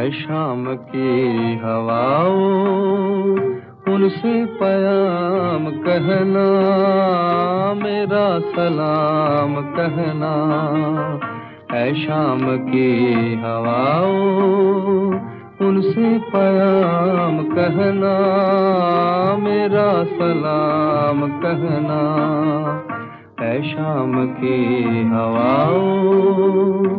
है शाम की हवाओं, उनसे पयाम कहना, मेरा सलाम कहना। है शाम की हवाओं, उनसे पयाम कहना, मेरा सलाम कहना। है शाम की हवाओं।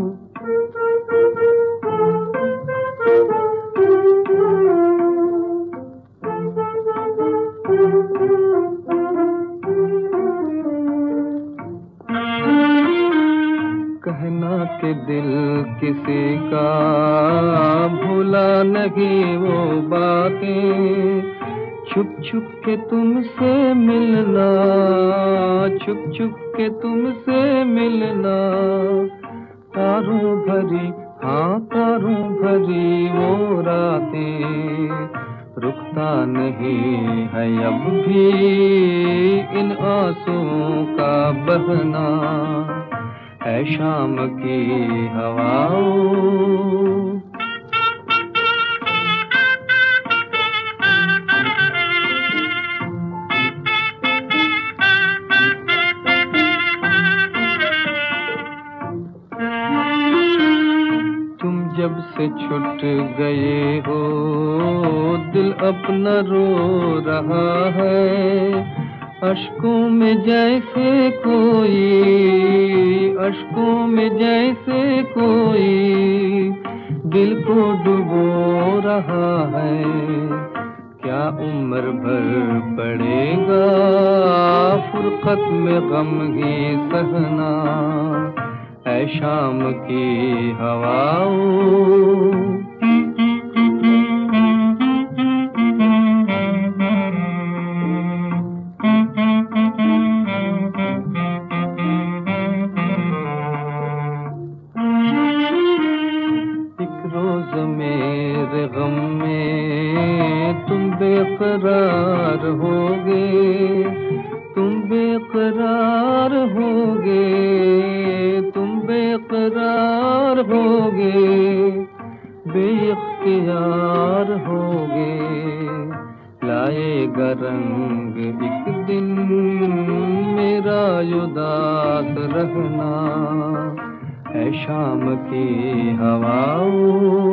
कहना कि दिल किसी का भूला नहीं वो बातें, छुप छुप के तुमसे मिलना, छुप छुप के तुमसे मिलना। तारों भरी, हाँ तारों भरी वो रातें, रुकता नहीं है अब भी इन आंसुओं का बहना। है शाम की हवाओं। तुम जब से छूट गए हो, दिल अपना रो रहा है। अश्कों में जैसे कोई, अश्कों में जैसे कोई दिल को डुबो रहा है। क्या उम्र भर पड़ेगा फुरकत में गम ही सहना। है शाम की हवाओं। रोज मेरे गम में तुम बेकरार होगे, तुम बेकरार होगे, तुम बेकरार होगे, बेइख्तियार होगे। लाएगा रंग एक दिन मेरा उदास रहना। है शाम की हवाओं।